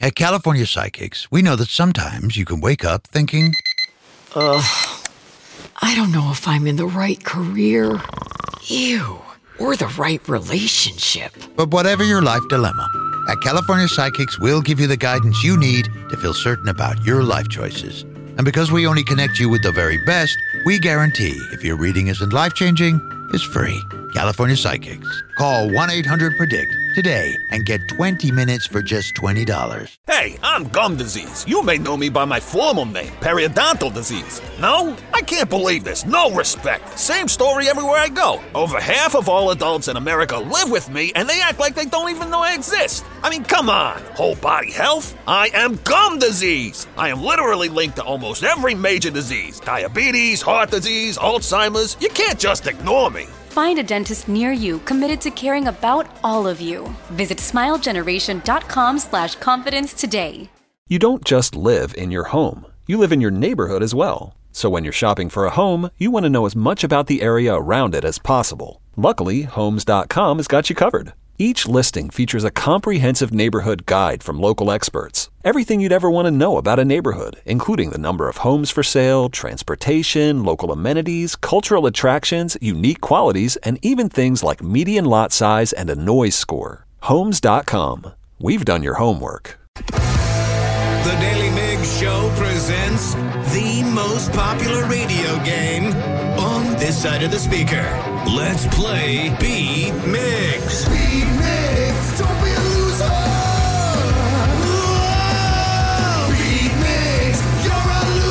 At California Psychics, we know that sometimes you can wake up thinking, I don't know if I'm in the right career. Or the right relationship. But whatever your life dilemma, at California Psychics, we'll give you the guidance you need to feel certain about your life choices. And because we only connect you with the very best, we guarantee if your reading isn't life-changing, it's free. California Psychics. Call 1-800-PREDICT today and get 20 minutes for just $20. Hey, I'm gum disease. You may know me by my formal name, periodontal disease. No? I can't believe this. No respect. Same story everywhere I go. Over half of all adults in America live with me, and they act like they don't even know I exist. I mean, come on. Whole body health? I am gum disease. I am literally linked to almost every major disease. Diabetes, heart disease, Alzheimer's. You can't just ignore me. Find a dentist near you committed to caring about all of you. Visit smilegeneration.com/confidence today. You don't just live in your home. You live in your neighborhood as well. So when you're shopping for a home, you want to know as much about the area around it as possible. Luckily, Homes.com has got you covered. Each listing features a comprehensive neighborhood guide from local experts. Everything you'd ever want to know about a neighborhood, including the number of homes for sale, transportation, local amenities, cultural attractions, unique qualities, and even things like median lot size and a noise score. Homes.com. We've done your homework. The Daily Migs Show presents the most popular radio game on this side of the speaker. Let's play Beat Migs. Beat Migs, don't be a loser. Whoa! Beat Migs, you're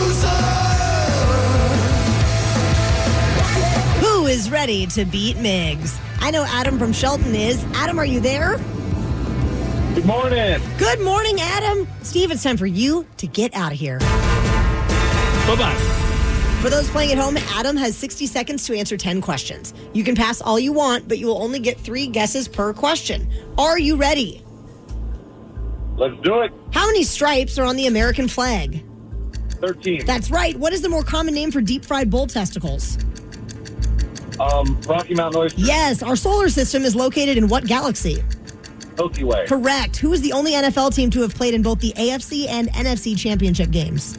a loser. Who is ready to beat Migs? I know Adam from Shelton is. Adam, are you there? Good morning. Good morning, Adam. Steve, it's time for you to get out of here. Bye-bye. For those playing at home, Adam has 60 seconds to answer 10 questions. You can pass all you want, but you will only get 3 guesses per question. Are you ready? Let's do it. How many stripes are on the American flag? 13. That's right. What is the more common name for deep-fried bull testicles? Rocky Mountain Oyster. Yes. Our solar system is located in what galaxy? Milky Way. Correct. Who is the only NFL team to have played in both the AFC and NFC championship games?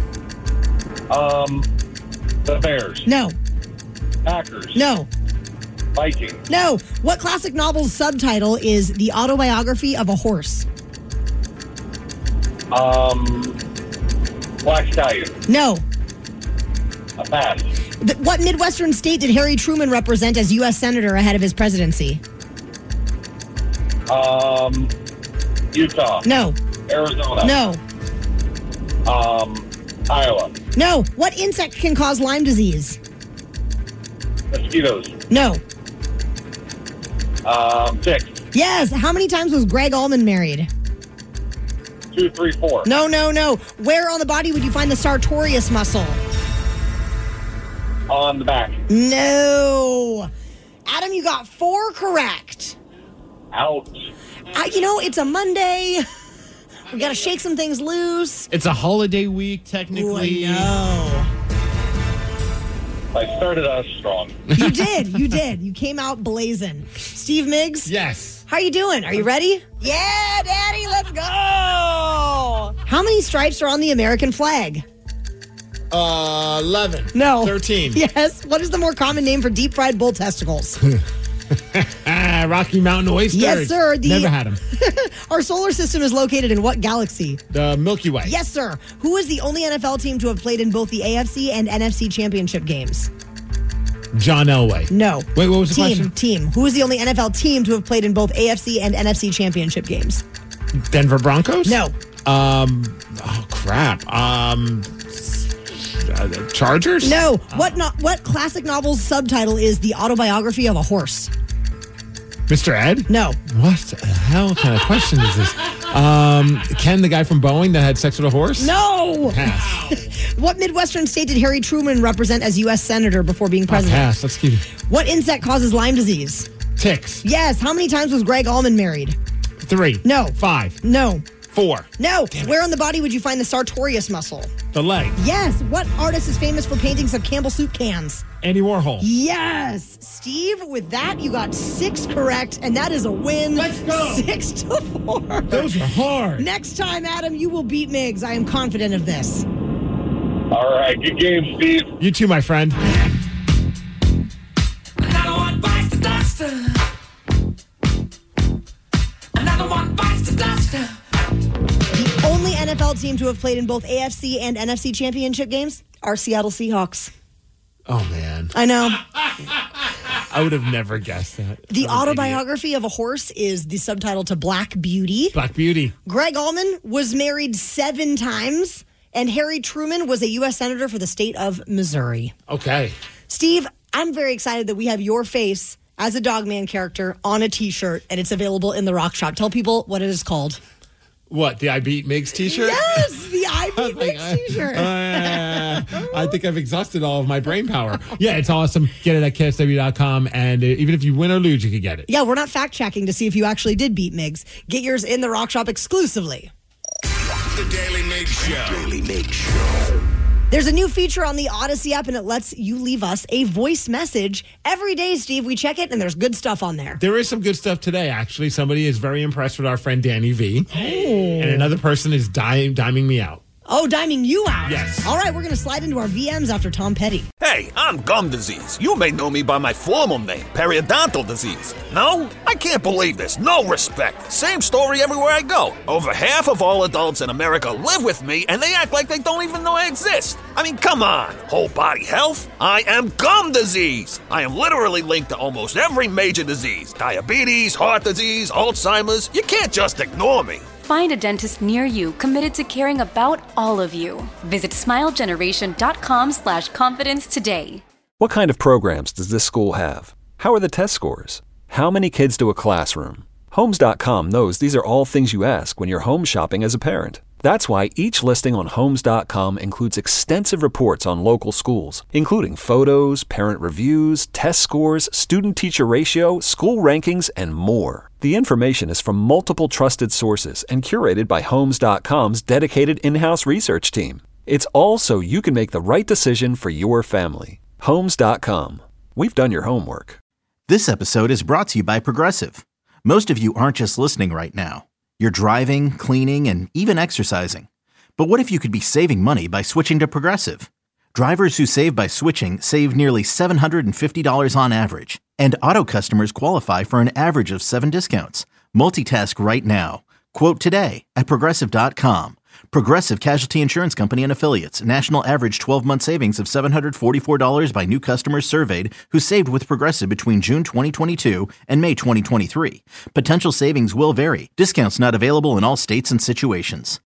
The Bears. No. Packers. No. Vikings. No. What classic novel's subtitle is The Autobiography of a Horse? Black Stallion. No. A pass. What Midwestern state did Harry Truman represent as U.S. Senator ahead of his presidency? Utah. No. Arizona. No. Iowa. No. What insect can cause Lyme disease? Mosquitoes. No. Ticks. Yes. How many times was Greg Allman married? 2, 3, 4. No. Where on the body would you find the sartorius muscle? On the back. No. Adam, you got 4 correct. Ouch. It's a Monday. We got to shake some things loose. It's a holiday week, technically. Ooh, I know. I started us strong. You did. You came out blazing. Steve Miggs? Yes. How you doing? Are you ready? Yeah, Daddy, let's go. How many stripes are on the American flag? 11. No. 13. Yes. What is the more common name for deep-fried bull testicles? Rocky Mountain Oysters. Yes, sir. Never had them. Our solar system is located in what galaxy? The Milky Way. Yes, sir. Who is the only NFL team to have played in both the AFC and NFC championship games? John Elway. No. Wait, what was the question? Team. Who is the only NFL team to have played in both AFC and NFC championship games? Denver Broncos? No. Oh, crap. Chargers? No. What classic novel's subtitle is The Autobiography of a Horse? Mr. Ed? No. What the hell kind of question is this? Ken, the guy from Boeing that had sex with a horse? No. Pass. What Midwestern state did Harry Truman represent as U.S. Senator before being president? Pass. Let's keep. What insect causes Lyme disease? Ticks. Yes. How many times was Greg Allman married? 3. No. 5. No. 4. No. Where on the body would you find the sartorius muscle? The leg. Yes. What artist is famous for paintings of Campbell soup cans? Andy Warhol. Yes. Steve, with that, you got 6 correct, and that is a win. Let's go. 6-4. Those are hard. Next time, Adam, you will beat Miggs. I am confident of this. All right, good game, Steve. You too, my friend. Another one bites the dust. Another one bites the dust. The only NFL team to have played in both AFC and NFC championship games are Seattle Seahawks. Oh, man. I know. I would have never guessed that. The autobiography of a horse is the subtitle to Black Beauty. Black Beauty. Greg Allman was married 7 times, and Harry Truman was a U.S. Senator for the state of Missouri. Okay. Steve, I'm very excited that we have your face as a Dogman character on a T-shirt, and it's available in the Rock Shop. Tell people what it is called. What, the I Beat Miggs T-shirt? Yes, the I Beat Miggs T-shirt. I think I've exhausted all of my brain power. Yeah, it's awesome. Get it at KSW.com, and even if you win or lose, you can get it. Yeah, we're not fact-checking to see if you actually did beat Miggs. Get yours in the Rock Shop exclusively. The Daily Miggs Show. Daily Miggs Show. There's a new feature on the Odyssey app, and it lets you leave us a voice message. Every day, Steve, we check it, and there's good stuff on there. There is some good stuff today, actually. Somebody is very impressed with our friend Danny V. And another person is diming me out. Oh, diming you out. Yes. All right, we're going to slide into our VMs after Tom Petty. Hey, I'm gum disease. You may know me by my formal name, periodontal disease. No? I can't believe this. No respect. Same story everywhere I go. Over half of all adults in America live with me, and they act like they don't even know I exist. I mean, come on. Whole body health? I am gum disease. I am literally linked to almost every major disease. Diabetes, heart disease, Alzheimer's. You can't just ignore me. Find a dentist near you committed to caring about all of you. Visit smilegeneration.com/confidence today. What kind of programs does this school have? How are the test scores? How many kids do a classroom? Homes.com knows these are all things you ask when you're home shopping as a parent. That's why each listing on Homes.com includes extensive reports on local schools, including photos, parent reviews, test scores, student-teacher ratio, school rankings, and more. The information is from multiple trusted sources and curated by Homes.com's dedicated in-house research team. It's all so you can make the right decision for your family. Homes.com. We've done your homework. This episode is brought to you by Progressive. Most of you aren't just listening right now. You're driving, cleaning, and even exercising. But what if you could be saving money by switching to Progressive? Drivers who save by switching save nearly $750 on average. And auto customers qualify for an average of 7 discounts. Multitask right now. Quote today at Progressive.com. Progressive Casualty Insurance Company and Affiliates. National average 12-month savings of $744 by new customers surveyed who saved with Progressive between June 2022 and May 2023. Potential savings will vary. Discounts not available in all states and situations.